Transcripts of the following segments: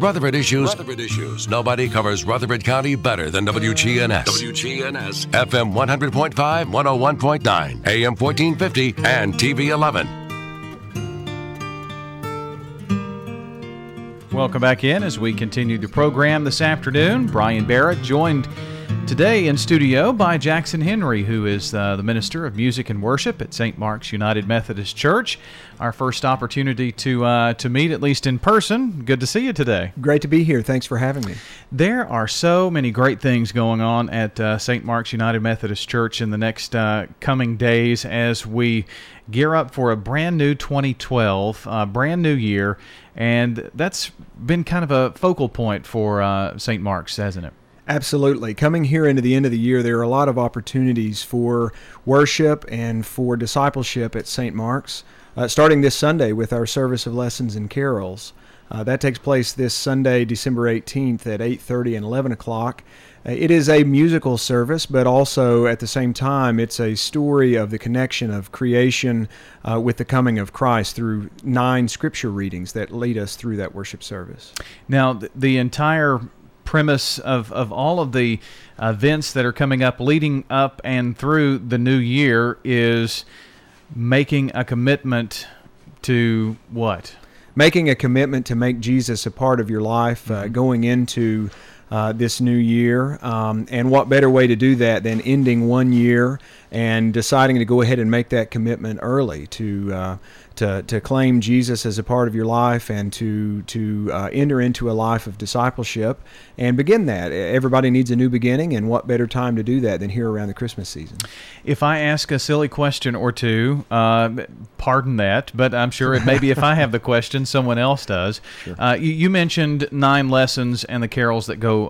Rutherford Issues. Nobody covers Rutherford County better than WGNS. WGNS. FM 100.5, 101.9, AM 1450, and TV 11. Welcome back in as we continue the program this afternoon. Brian Barrett joined today in studio by Jackson Henry, who is the minister of music and worship at St. Mark's United Methodist Church. Our first opportunity to meet, at least in person. Good to see you today. Great to be here. Thanks for having me. There are so many great things going on at St. Mark's United Methodist Church in the next coming days as we gear up for a brand new 2012, brand new year, and that's been kind of a focal point for St. Mark's, hasn't it? Absolutely. Coming here into the end of the year, there are a lot of opportunities for worship and for discipleship at St. Mark's, starting this Sunday with our service of lessons and carols. That takes place this Sunday, December 18th at 8:30 and 11 o'clock. It is a musical service, but also at the same time, it's a story of the connection of creation with the coming of Christ through 9 scripture readings that lead us through that worship service. Now, the entire premise of all of the events that are coming up, leading up and through the new year, is making a commitment to what? Making a commitment to make Jesus a part of your life, going into this new year. And what better way to do that than ending one year and deciding to go ahead and make that commitment early to claim Jesus as a part of your life and to enter into a life of discipleship and begin that. Everybody needs a new beginning, and what better time to do that than here around the Christmas season? If I ask a silly question or two, pardon that, but I'm sure maybe if I have the question, someone else does. Sure. You mentioned 9 lessons and the carols that go.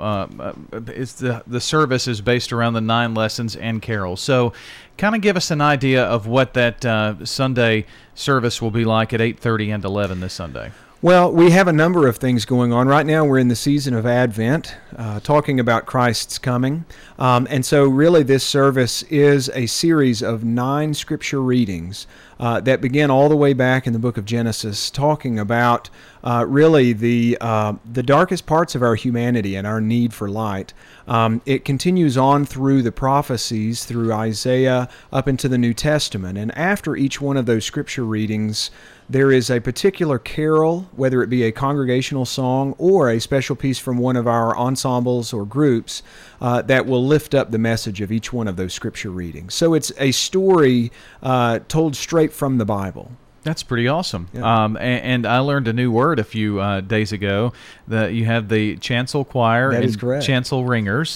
It's the service is based around the 9 lessons and carols. So, kind of give us an idea of what that Sunday service will be like at 8:30 and 11 this Sunday. Well, we have a number of things going on. Right now we're in the season of Advent, talking about Christ's coming. And so really this service is a series of 9 scripture readings that begin all the way back in the book of Genesis, talking about really the darkest parts of our humanity and our need for light. It continues on through the prophecies, through Isaiah, up into the New Testament. And after each one of those scripture readings, there is a particular carol, whether it be a congregational song or a special piece from one of our ensembles or groups, that will lift up the message of each one of those scripture readings. So it's a story told straight from the Bible. That's pretty awesome. Yeah. And I learned a new word a few days ago, that you have the chancel choir that and is correct. Chancel ringers.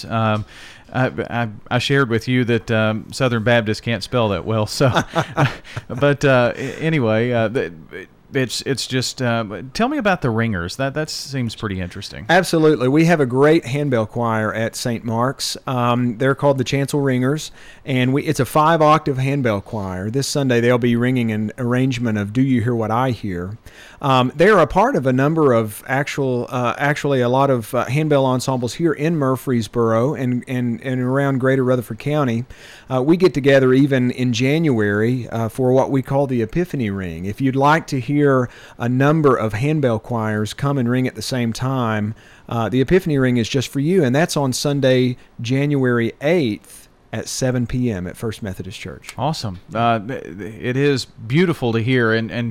I shared with you that Southern Baptists can't spell that well, so but anyway, it's just tell me about the ringers. That seems pretty interesting. Absolutely. We have a great handbell choir at St. Mark's. They're called the Chancel Ringers, and it's a 5-octave handbell choir. This Sunday they'll be ringing an arrangement of "Do You Hear What I Hear." They're a part of a number of actually a lot of handbell ensembles here in Murfreesboro and around Greater Rutherford County. We get together even in January for what we call the Epiphany Ring. If you'd like to hear a number of handbell choirs come and ring at the same time, the Epiphany Ring is just for you, and that's on Sunday, January 8th at 7 p.m. at First Methodist Church. Awesome. It is beautiful to hear, and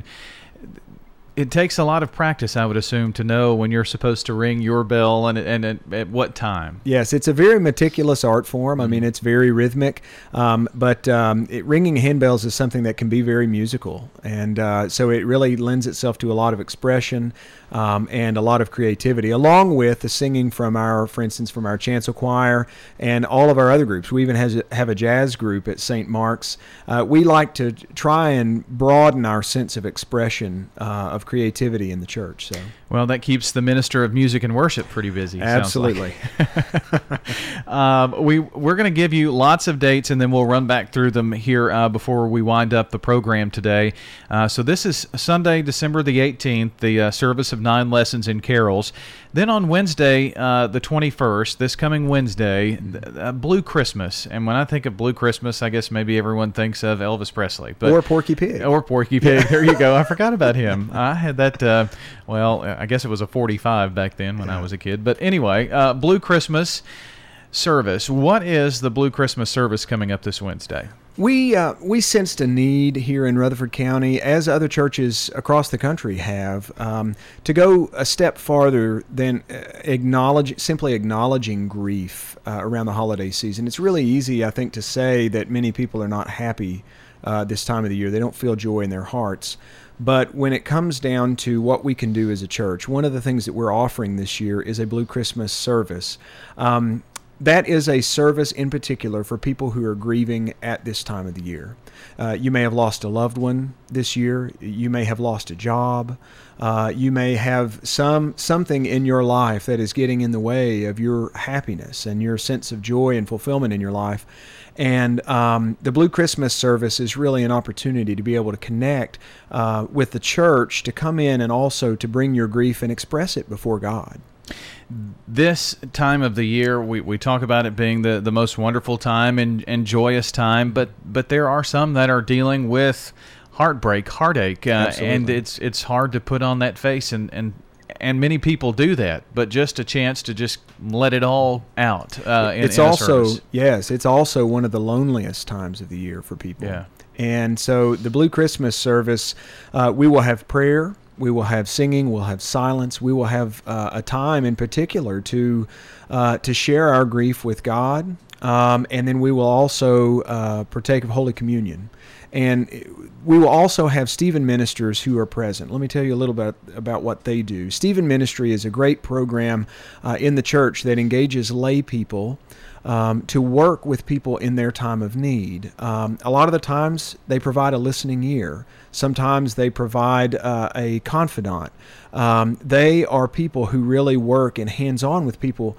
it takes a lot of practice, I would assume, to know when you're supposed to ring your bell and at what time. Yes, it's a very meticulous art form. I mean, it's very rhythmic, but ringing handbells is something that can be very musical, and so it really lends itself to a lot of expression and a lot of creativity, along with the singing for instance, from our chancel choir and all of our other groups. We even have a jazz group at St. Mark's. We like to try and broaden our sense of expression of creativity in the church. So, well, that keeps the minister of music and worship pretty busy. Absolutely. We're going to give you lots of dates, and then we'll run back through them here before we wind up the program today. So this is Sunday, December the 18th, the service of 9 lessons and carols. Then on Wednesday, the 21st, this coming Wednesday, Blue Christmas. And when I think of Blue Christmas, I guess maybe everyone thinks of Elvis Presley. Or Porky Pig. Or Porky Pig. There you go. I forgot about him. I had that. Well, I guess it was a 45 back then when I was a kid. But anyway, Blue Christmas service. What is the Blue Christmas service coming up this Wednesday? We sensed a need here in Rutherford County, as other churches across the country have, to go a step farther than simply acknowledging grief around the holiday season. It's really easy, I think, to say that many people are not happy this time of the year. They don't feel joy in their hearts. But when it comes down to what we can do as a church, one of the things that we're offering this year is a Blue Christmas service. That is a service in particular for people who are grieving at this time of the year. You may have lost a loved one this year. You may have lost a job. You may have something in your life that is getting in the way of your happiness and your sense of joy and fulfillment in your life. And the Blue Christmas service is really an opportunity to be able to connect with the church, to come in and also to bring your grief and express it before God. This time of the year, we talk about it being the most wonderful time and joyous time, but there are some that are dealing with heartbreak, heartache, and it's hard to put on that face, and many people do that, but just a chance to just let it all out. It's also one of the loneliest times of the year for people. Yeah. And so the Blue Christmas service, we will have prayer. We will have singing, we'll have silence, we will have a time in particular to share our grief with God, and then we will also partake of Holy Communion. And we will also have Stephen ministers who are present. Let me tell you a little bit about what they do. Stephen Ministry is a great program in the church that engages lay people to work with people in their time of need. A lot of the times they provide a listening ear. Sometimes they provide a confidant. They are people who really work and hands-on with people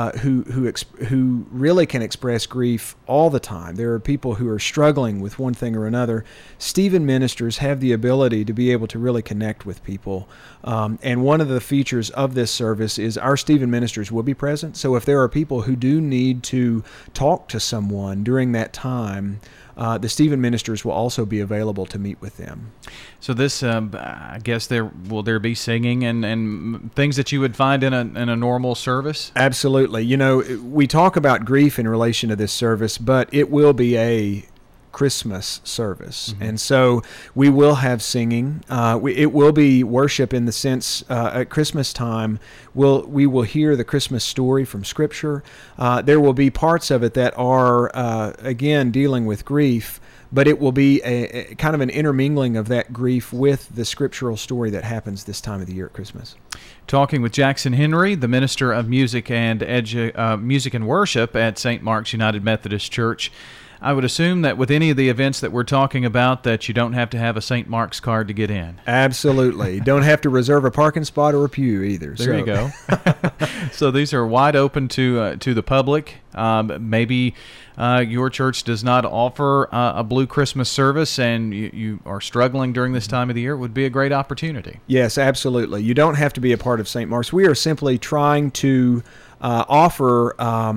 who really can express grief all the time. There are people who are struggling with one thing or another. Stephen ministers have the ability to be able to really connect with people. And one of the features of this service is our Stephen ministers will be present. So if there are people who do need to talk to someone during that time, the Stephen ministers will also be available to meet with them. So this, I guess, will there be singing and things that you would find in a normal service? Absolutely. You know, we talk about grief in relation to this service, but it will be a Christmas service. Mm-hmm. And so we will have singing. It will be worship in the sense at Christmas time we will hear the Christmas story from Scripture. There will be parts of it that are again dealing with grief, but it will be a kind of an intermingling of that grief with the scriptural story that happens this time of the year at Christmas. Talking with Jackson Henry, the minister of music and music and worship at St. Mark's United Methodist Church. I would assume that with any of the events that we're talking about that you don't have to have a St. Mark's card to get in. Absolutely. Don't have to reserve a parking spot or a pew either. There you go. So these are wide open to the public. Maybe your church does not offer a Blue Christmas service and you are struggling during this time of the year. It would be a great opportunity. Yes, absolutely. You don't have to be a part of St. Mark's. We are simply trying to offer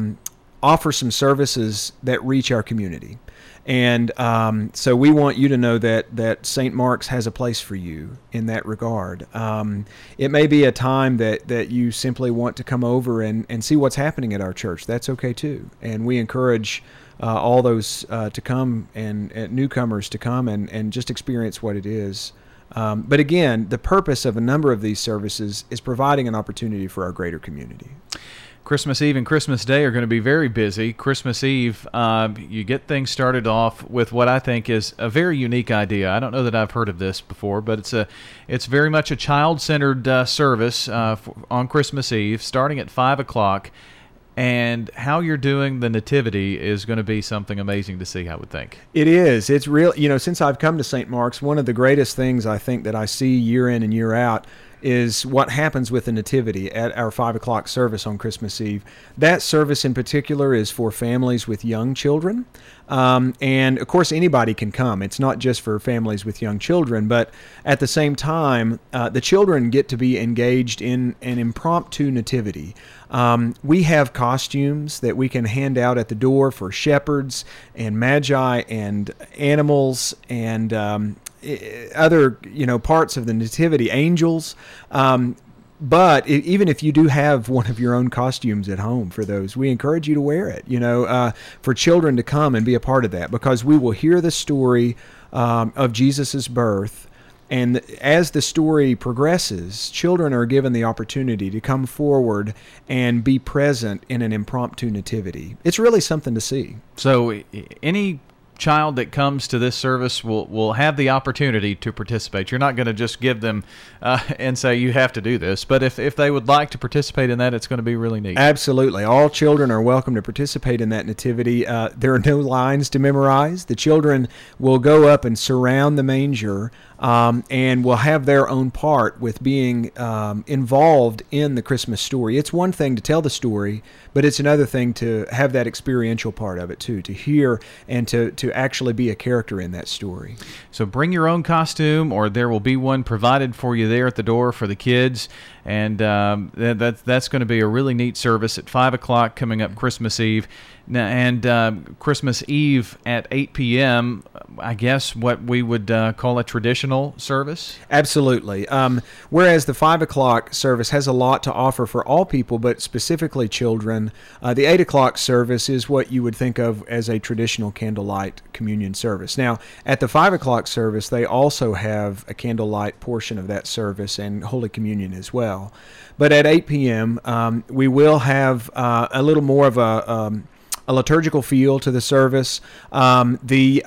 some services that reach our community. And so we want you to know that St. Mark's has a place for you in that regard. It may be a time that you simply want to come over and see what's happening at our church. That's okay too. And we encourage all those to come and newcomers to come and just experience what it is. But again, the purpose of a number of these services is providing an opportunity for our greater community. Christmas Eve and Christmas Day are going to be very busy. Christmas Eve, you get things started off with what I think is a very unique idea. I don't know that I've heard of this before, but it's very much a child-centered service on Christmas Eve, starting at 5 o'clock. And how you're doing the nativity is going to be something amazing to see, I would think. It is. It's real. You know, since I've come to St. Mark's, one of the greatest things I think that I see year in and year out is what happens with the nativity at our 5 o'clock service on Christmas Eve. That service in particular is for families with young children. And of course, anybody can come. It's not just for families with young children, but at the same time, the children get to be engaged in an impromptu nativity. We have costumes that we can hand out at the door for shepherds and magi and animals and other parts of the nativity, angels. But even if you do have one of your own costumes at home for those, we encourage you to wear it, for children to come and be a part of that, because we will hear the story of Jesus's birth. And as the story progresses, children are given the opportunity to come forward and be present in an impromptu nativity. It's really something to see. So any child that comes to this service will have the opportunity to participate. You're not going to just give them and say you have to do this, but if they would like to participate in that, it's going to be really neat. Absolutely. All children are welcome to participate in that nativity. There are no lines to memorize. The children will go up and surround the manger and will have their own part with being involved in the Christmas story. It's one thing to tell the story, but it's another thing to have that experiential part of it too, to hear and to actually be a character in that story. So bring your own costume, or there will be one provided for you there at the door for the kids. And that's going to be a really neat service at 5 o'clock coming up Christmas Eve. And Christmas Eve at 8 p.m., I guess what we would call a traditional service? Absolutely. Whereas the 5 o'clock service has a lot to offer for all people, but specifically children, the 8 o'clock service is what you would think of as a traditional candlelight communion service. Now, at the 5 o'clock service, they also have a candlelight portion of that service and Holy Communion as well. But at 8 p.m., we will have a little more of a liturgical feel to the service. We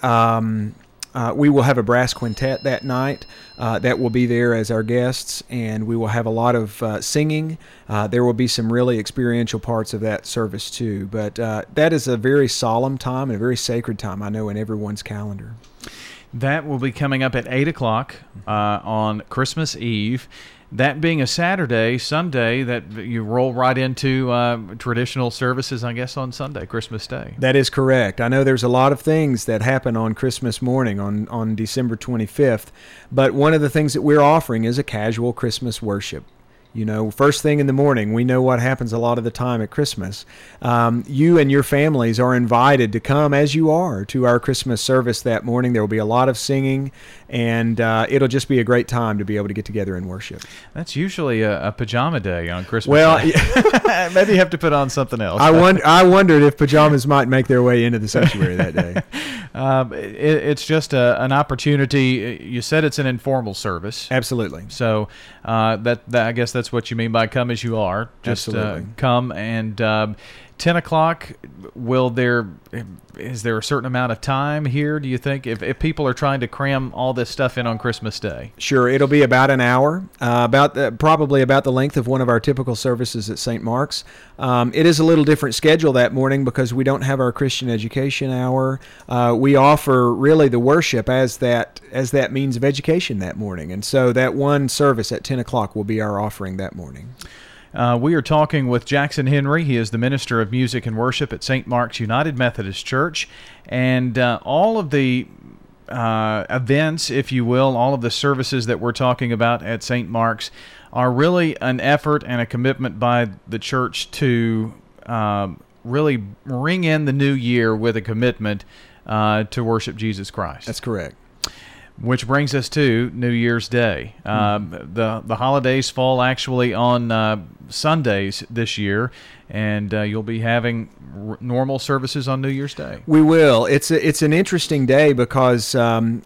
will have a brass quintet that night that will be there as our guests, and we will have a lot of singing. There will be some really experiential parts of that service too. But that is a very solemn time and a very sacred time, I know, in everyone's calendar. That will be coming up at 8 o'clock on Christmas Eve. That being a Saturday, Sunday, that you roll right into traditional services, I guess, on Sunday, Christmas Day. That is correct. I know there's a lot of things that happen on Christmas morning, on December 25th, but one of the things that we're offering is a casual Christmas worship. First thing in the morning, we know what happens a lot of the time at Christmas. You and your families are invited to come as you are to our Christmas service that morning. There will be a lot of singing, and it'll just be a great time to be able to get together and worship. That's usually a pajama day on Christmas Day. Maybe you have to put on something else. I wondered if pajamas might make their way into the sanctuary that day. It's just an opportunity. You said it's an informal service. Absolutely. So that I guess that's what you mean by come as you are. Just come. And 10 o'clock, is there a certain amount of time here, do you think, if people are trying to cram all this stuff in on Christmas Day? Sure. It'll be about an hour, probably about the length of one of our typical services at St. Mark's. It is a little different schedule that morning because we don't have our Christian education hour. We offer really the worship as that means of education that morning. And so that one service at 10 o'clock will be our offering that morning. We are talking with Jackson Henry. He is the Minister of Music and Worship at St. Mark's United Methodist Church. And all of the events, if you will, all of the services that we're talking about at St. Mark's are really an effort and a commitment by the church to really ring in the new year with a commitment to worship Jesus Christ. That's correct. Which brings us to New Year's Day. The holidays fall actually on Sundays this year, and you'll be having normal services on New Year's Day. We will. It's an interesting day because on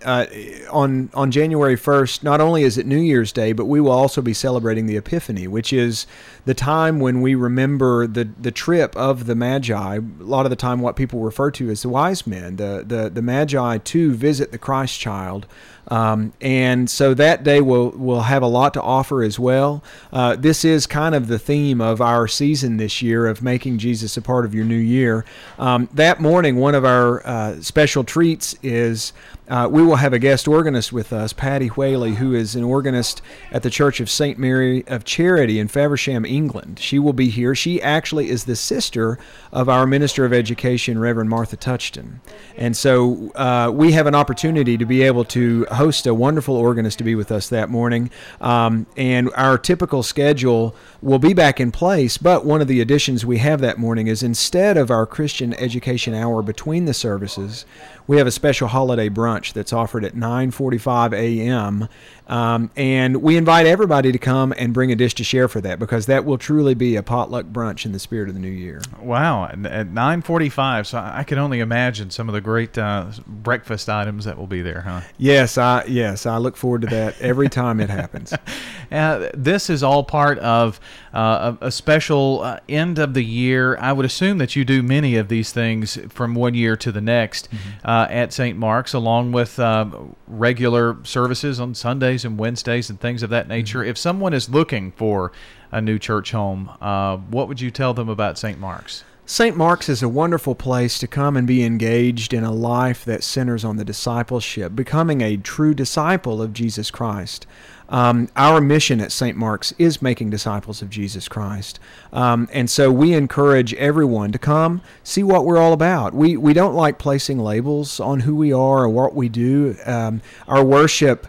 January 1st, not only is it New Year's Day, but we will also be celebrating the Epiphany, which is the time when we remember the trip of the Magi. A lot of the time, what people refer to as the wise men, the Magi to visit the Christ child. And so that day will have a lot to offer as well. This is kind of the theme of our season this year of making Jesus a part of your new year. That morning, one of our special treats is we will have a guest organist with us, Patty Whaley, who is an organist at the Church of St. Mary of Charity in Faversham, England. She will be here. She actually is the sister of our Minister of Education, Reverend Martha Touchton. And so we have an opportunity to be able to host a wonderful organist to be with us that morning. And our typical schedule will be back in place, but one of the additions we have that morning is instead of our Christian education hour between the services, we have a special holiday brunch brunch that's offered at 9:45 a.m. And we invite everybody to come and bring a dish to share for that, because that will truly be a potluck brunch in the spirit of the new year. Wow, at 9:45, so I can only imagine some of the great breakfast items that will be there, huh? Yes, I look forward to that every time it happens. This is all part of a special end of the year. I would assume that you do many of these things from one year to the next at St. Mark's, along with regular services on Sundays and Wednesdays and things of that nature. If someone is looking for a new church home, what would you tell them about St. Mark's? St. Mark's is a wonderful place to come and be engaged in a life that centers on the discipleship, becoming a true disciple of Jesus Christ. Our mission at St. Mark's is making disciples of Jesus Christ. And so we encourage everyone to come see what we're all about. We don't like placing labels on who we are or what we do. Our worship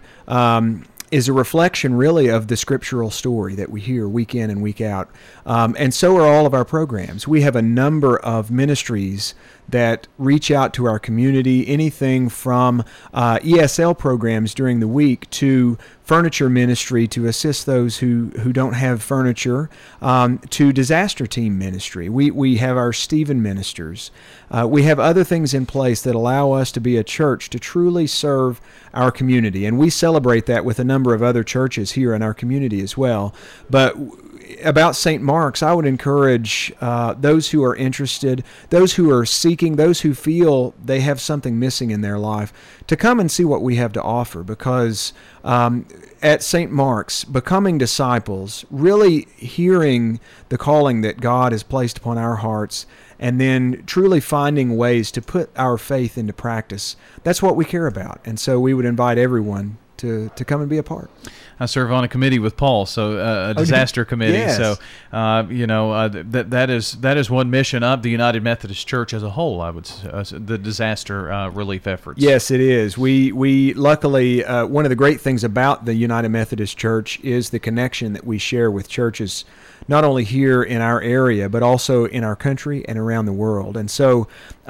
is a reflection really of the scriptural story that we hear week in and week out. And so are all of our programs. We have a number of ministries that reach out to our community, anything from ESL programs during the week to furniture ministry to assist those who don't have furniture, to disaster team ministry. We have our Stephen ministers. We have other things in place that allow us to be a church to truly serve our community, and we celebrate that with a number of other churches here in our community as well. But about St. Mark's, I would encourage those who are interested, those who are seeking, those who feel they have something missing in their life, to come and see what we have to offer, because at St. Mark's, becoming disciples, really hearing the calling that God has placed upon our hearts, and then truly finding ways to put our faith into practice, that's what we care about. And so we would invite everyone to come and be a part. I serve on a committee with Paul, so a disaster committee. Yes. So, that is one mission of the United Methodist Church as a whole, I would say, the disaster relief efforts. Yes, it is. We luckily, one of the great things about the United Methodist Church is the connection that we share with churches, not only here in our area, but also in our country and around the world. And so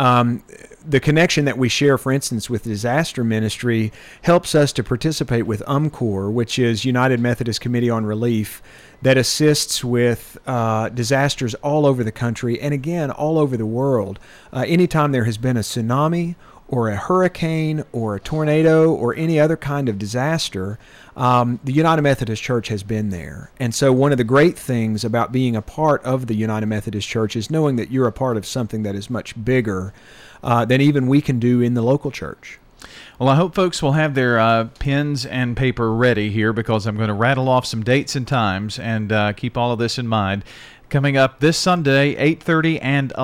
the connection that we share, for instance, with disaster ministry helps us to participate with UMCOR, which is United Methodist Committee on Relief, that assists with disasters all over the country and, again, all over the world. Anytime there has been a tsunami or a hurricane or a tornado or any other kind of disaster, the United Methodist Church has been there. And so one of the great things about being a part of the United Methodist Church is knowing that you're a part of something that is much bigger than even we can do in the local church. Well, I hope folks will have their pens and paper ready here, because I'm going to rattle off some dates and times, and keep all of this in mind. Coming up this Sunday, 8:30 and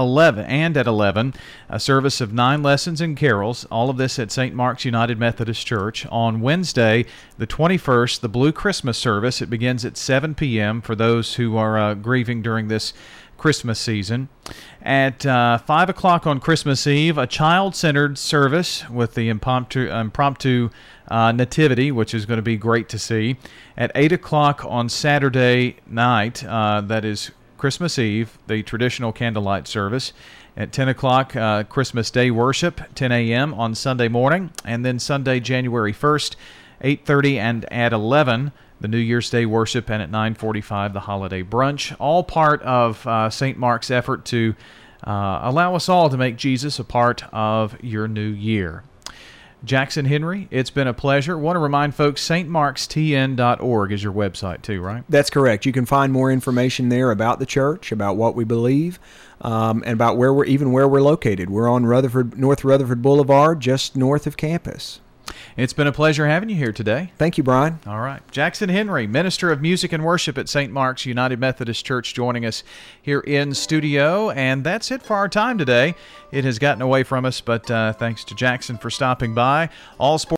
11, a service of 9 lessons and carols, all of this at St. Mark's United Methodist Church. On Wednesday, the 21st, the Blue Christmas service. It begins at 7 p.m. for those who are grieving during this Christmas season. At 5 o'clock on Christmas Eve, a child-centered service with the impromptu nativity, which is going to be great to see. At 8 o'clock on Saturday night, that is Christmas Eve, the traditional candlelight service. At 10 o'clock, Christmas Day worship, 10 a.m. on Sunday morning. And then Sunday, January 1st, 8:30 and at 11, the New Year's Day worship, and at 9:45, the holiday brunch. All part of St. Mark's effort to allow us all to make Jesus a part of your new year. Jackson Henry, it's been a pleasure. Want to remind folks, stmarkstn.org is your website too, right? That's correct. You can find more information there about the church, about what we believe, and about where we're located. We're on North Rutherford Boulevard, just north of campus. It's been a pleasure having you here today. Thank you, Brian. All right. Jackson Henry, Minister of Music and Worship at St. Mark's United Methodist Church, joining us here in studio. And that's it for our time today. It has gotten away from us, but thanks to Jackson for stopping by. All sports